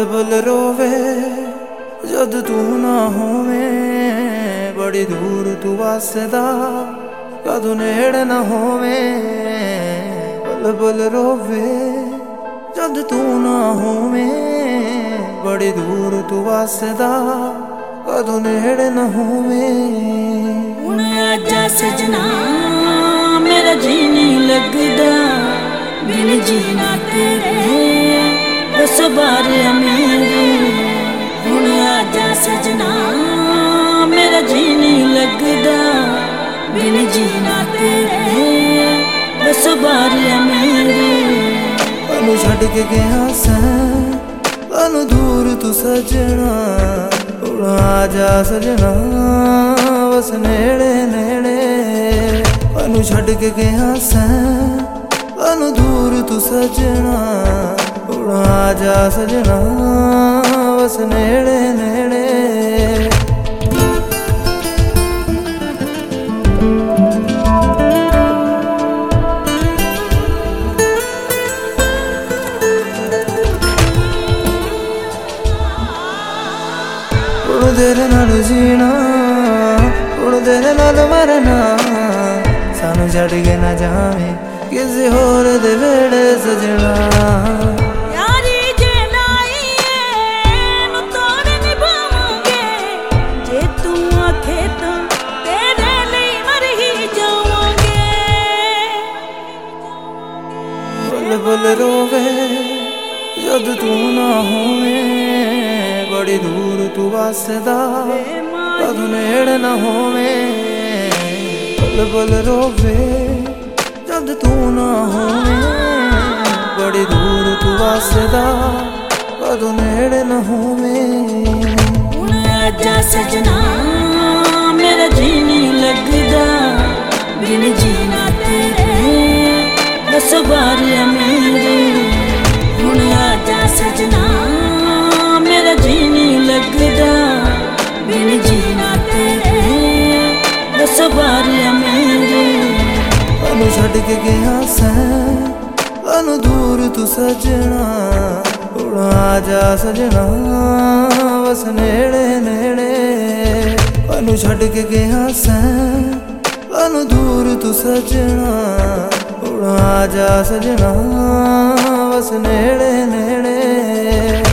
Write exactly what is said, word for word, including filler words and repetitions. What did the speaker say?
बुलबुल रोवे जद तू ना होवे, बड़ी दूर तू वसदा कदों नेड़े ना होवे। बुलबुल रोवे जद तू ना होवे, बड़ी दूर तू वसदा कदों नेड़े ना होवे। हुण आजा सजना मेरा जी नहीं लगदा, बिन जीना तेरे दस बार मेरे। हुण आजा सजना मेरा जी नहीं लगदा, बिन जीना तेरे दस बार मेरे। तैनू छड्ड के गया सैं तैनू दूर तू सजना, हुण आजा सजना बस नेड़े नेड़े। तैनू छड्ड के गया सैं तैनू दूर तू सजना, हुण आजा सजना बस नेड़े नेड़े। हुण तेरे नाल जीना, हुण तेरे नाल मरना, सानू छड्ड के ना जावें किसी होर दे वेड़े सजना। यारी जे लाईए नू तोड़ निभावांगे, जे तू आखे तां तेरे लई मर ही जावांगे। बुलबुल रोवे जद तू ना होवे, बड़ी दूर तू वसदा कदों नेड़े ना होवे। बुलबुल रोवे जद तू ना होवे, बड़ी दूर तू वसदा कदों नेड़े ना होवे। हुण आजा सजना मेरा जी नहीं लगदा, बिन जीना तेरे दस बार मेरे। हुण आजा सजना मेरा जी नहीं लगदा, बिन जीना तेरे दस बार मेरे। तैनू छड्ड के गया सैं तैनू दूर तू सजना, हुण आजा सजना बस नेड़े नेड़े। तैनू छड्ड के गया सैं तैनू दूर तू सजना, हुण आजा सजना बस नेड़े नेड़े।